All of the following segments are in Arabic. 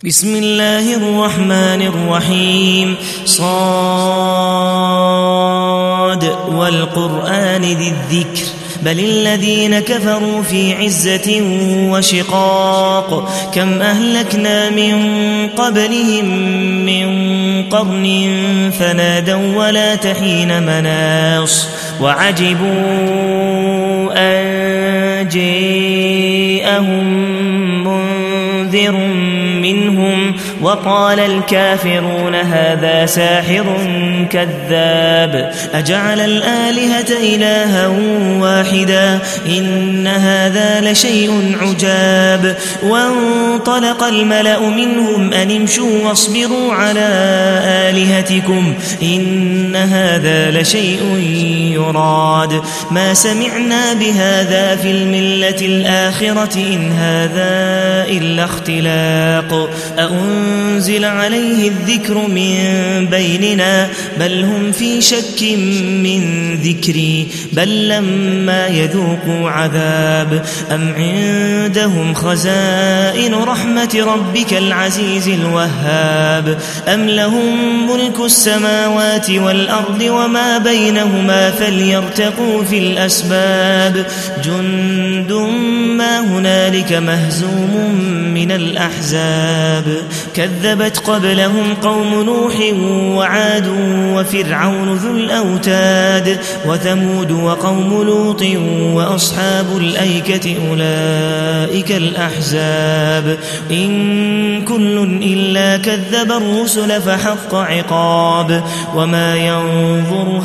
بسم الله الرحمن الرحيم صاد والقرآن ذي الذكر بل الذين كفروا في عزة وشقاق كم أهلكنا من قبلهم من قرن فنادوا ولا تحين مناص وعجبوا أن جاءهم منذر منهم وقال الكافرون هذا ساحر كذاب أجعل الآلهة إلها واحدا إن هذا لشيء عجاب وانطلق الملأ منهم أن امشوا واصبروا على آلهتكم إن هذا لشيء يراد ما سمعنا بهذا في الملة الآخرة إن هذا إلا اختلاق أأنزل عليه الذكر من بيننا بل هم في شك من ذكري بل لما يذوقوا عذاب أم عندهم خزائن رحمة ربك العزيز الوهاب أم لهم ملك السماوات والأرض وما بينهما فليرتقوا في الأسباب جند ما هنالك مهزوم من الأحزاب كذبت قبلهم قوم نوح وعاد وفرعون ذو الأوتاد وثمود وقوم لوط وأصحاب الأيكة أولئك الأحزاب إن كل إلا كذب الرسل فحق عقاب وما ينظر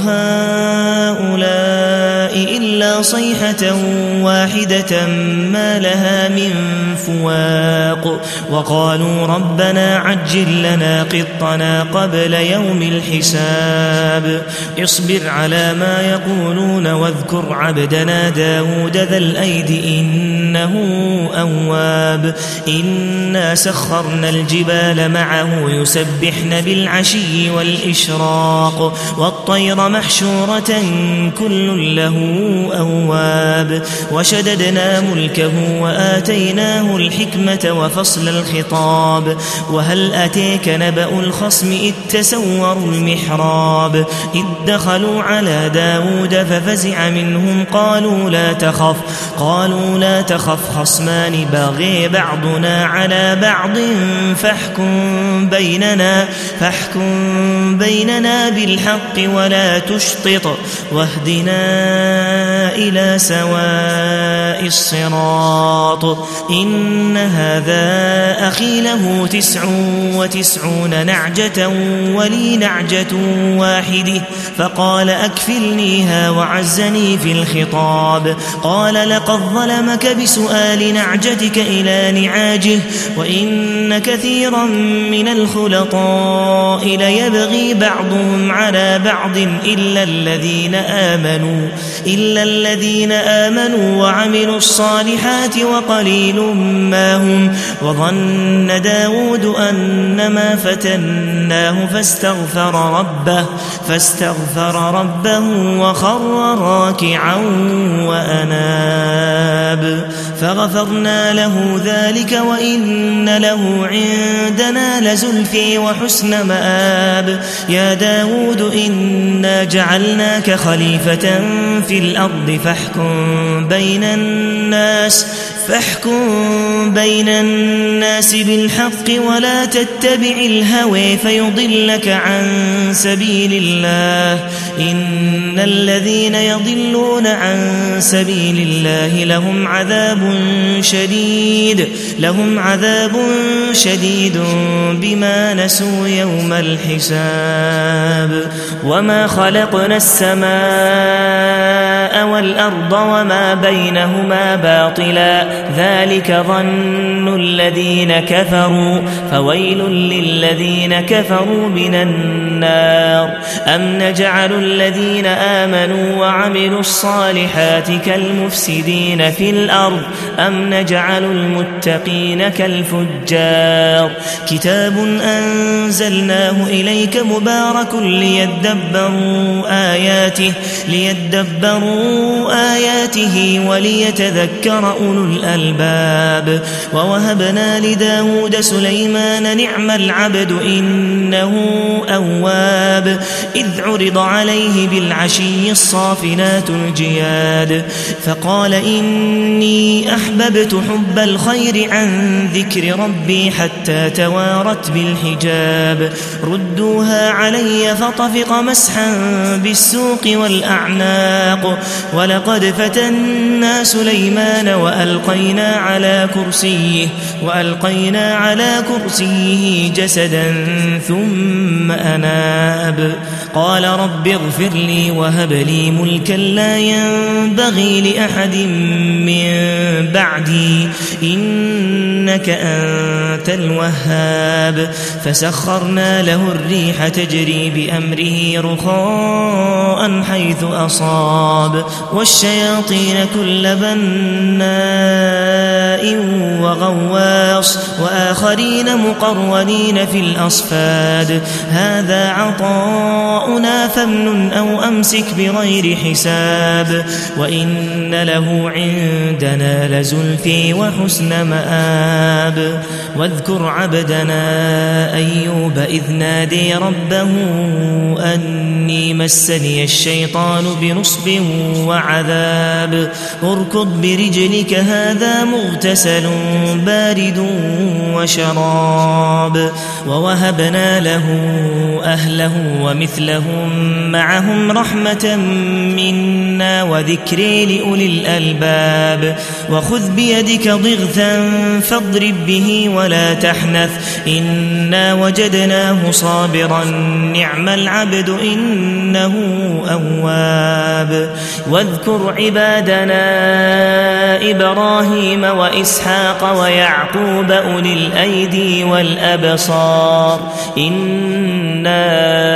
هؤلاء إلا صيحة واحدة ما لها من فواق وقالوا ربنا عجل لنا قطنا قبل يوم الحساب اصبر على ما يقولون واذكر عبدنا داود ذا الأيد إنه أواب إنا سخرنا الجبال معه يسبحن بالعشي والإشراق والطير محشورة كل له أواب وشددنا ملكه وآتيناه الحكمة وفصل الخطاب وهل أتيك نبأ الخصم إذ تسوروا المحراب إذ دخلوا على داود ففزع منهم قالوا لا تخف خصمان بغي بعضنا على بعض فاحكم بيننا بالحق ولا تشطط واهدنا إلى سواء الصراط إن هذا أخي له 99 نعجة ولي نعجة واحدة فقال أكفلنيها وعزني في الخطاب قال لقد ظلمك بسؤال نعجتك إلى نعاجه وإن كثيرا من الخلطاء ليبغي بعضهم على بعض إلا الذين آمنوا وعملوا الصالحات وقليل ما هم وظن داود أنما فتناه فاستغفر ربه وخر راكعا وأناب فغفرنا له ذلك وإن له عندنا لزلفي وحسن مآب يا داود إنا جعلناك خليفة في الأرض فاحكم بين الناس بالحق ولا تتبع الهوى فيضلك عن سبيل الله إن الذين يضلون عن سبيل الله لهم عذاب شديد بما نسوا يوم الحساب وما خلقنا السماء والأرض وما بينهما باطلا ذلك ظن الذين كفروا فويل للذين كفروا من النار أم نجعل الذين آمنوا وعملوا الصالحات كالمفسدين في الأرض أم نجعل المتقين كالفجار كتاب أنزلناه إليك مبارك ليدبروا آياته وليتذكر أولو الألباب ووهبنا لداود سليمان نعم العبد إنه أواب إذ عرض عليه بالعشي الصافنات الجياد فقال إني أحببت حب الخير عن ذكر ربي حتى توارت بالحجاب ردوها علي فطفق مسحا بالسوق والأعناق ولقد فتنا سليمان وألقينا على كرسيه جسدا ثم أناب قال رب اغفر لي وهب لي ملكا لا ينبغي لأحد من بعدي إنك أنت الوهاب فسخرنا له الريح تجري بأمره رخاء حيث أصاب والشياطين كل بناء وغواص وآخرين مقرنين في الأصفاد هذا عطاؤنا فامنن أو أمسك بغير حساب وإن له عندنا لزلفي وحسن مآب واذكر عبدنا أيوب إذ نادي ربه أني مسني الشيطان بنصب وعذاب اركض برجلك هذا مغتسل بارد وشراب ووهبنا له أهله ومثلهم معهم رحمة منا وذكر لأولي الألباب وخذ بيدك ضغثا فاضرب به ولا تحنث إنا وجدناه صابرا نعم العبد إنه أواب واذكر عبادنا إبراهيم وإسحاق ويعقوب أولي الأيدي والأبصار إنا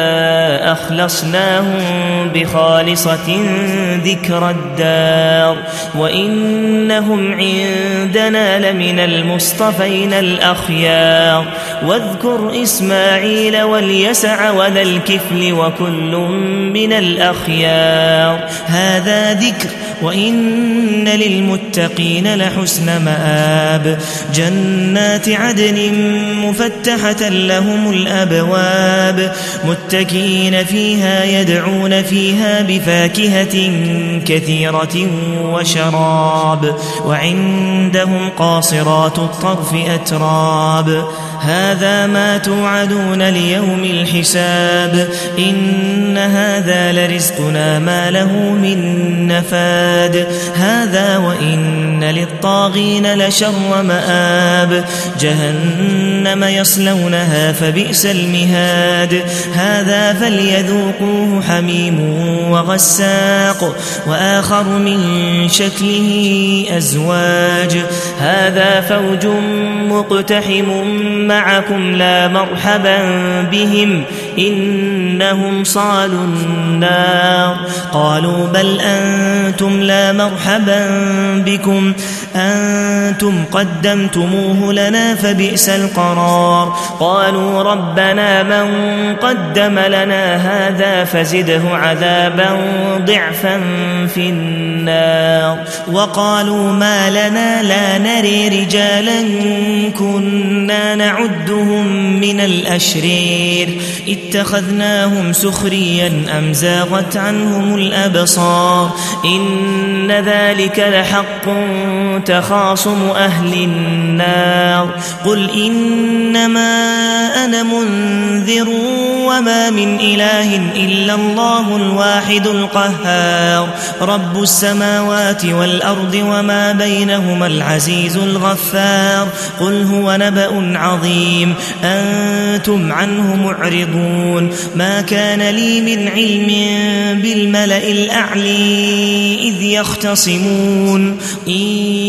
أخلصناهم بخالصة ذكر الدار وإنهم عندنا لمن المصطفين الأخيار واذكر إسماعيل واليسع وذا الكفل وكل من الأخيار هذا ذكر وإن للمتقين لحسن مآب جنات عدن مفتحة لهم الأبواب متكئين فيها يدعون فيها بفاكهة كثيرة وشراب وعندهم قاصرات الطرف أتراب هذا ما توعدون ليوم الحساب إن هذا لرزقنا ما له من نفاد هذا وإن للطاغين لشر مآب جهنم يصلونها فبئس المهاد هذا فليذوقوه حميم وغساق وآخر من شكله أزواج هذا فوج مقتحم معكم لا مرحبا بهم إنهم صالوا النار قالوا بل أنتم لا مرحبا بكم أنتم قدمتموه لنا فبئس القرار قالوا ربنا من قدم لنا هذا فزده عذابا ضعفا في النار وقالوا ما لنا لا نري رجالا كنا نعدهم من الأشرير اتخذناهم سخريا أم زاغت عنهم الأبصار إن ذلك لحق تخاصم أهل النار قل إنما أنا منذر وما من إله إلا الله الواحد القهار رب السماوات والأرض وما بينهما العزيز الغفار قل هو نبأ عظيم أنتم عنه معرضون ما كان لي من علم بالملأ الأعلي إذ يختصمون إن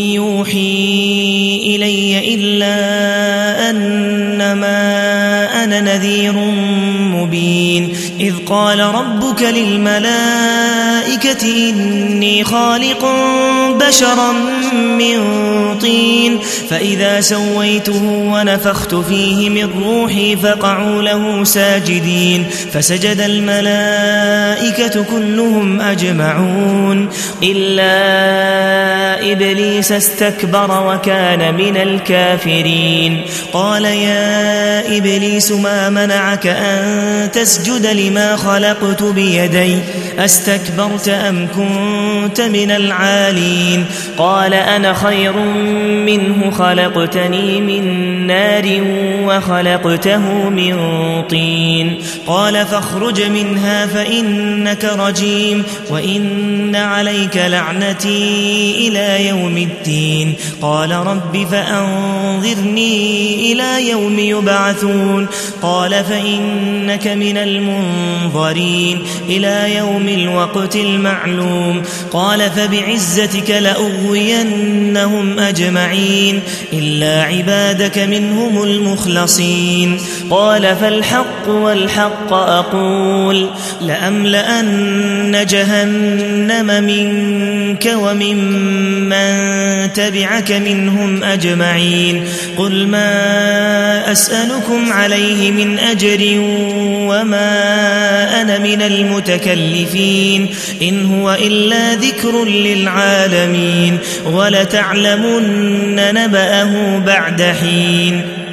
يوحي إلي إلا أنما أنا نذير مبين إذ قال ربك للملائكة إني خالق بشرا من طين فإذا سويته ونفخت فيه من روحي فقعوا له ساجدين فسجد الملائكة كلهم أجمعون إلا إبليس استكبر وكان من الكافرين قال يا إبليس ما منعك أن تسجد لما خلقت بيدي أستكبرت أم كنت من العالين قال أنا خير منه خلقتني من نار وخلقته من طين قال فاخرج منها فإنك رجيم وإن عليك لعنتي إلى يوم الدين قال رب فأنظرني إلى يوم يبعثون قال فإنك من المنظرين إلى يوم الوقت المعلوم قال فبعزتك لأغوينهم أجمعين إلا عبادك منهم المخلصين قال فالحق والحق أقول لأملأن جهنم منك وممن تبعك منهم أجمعين قل ما أسألكم عليه من أجر وما أنا من المتكلفين إن هو إلا ذكر للعالمين ولتعلمن نبأه بعد حين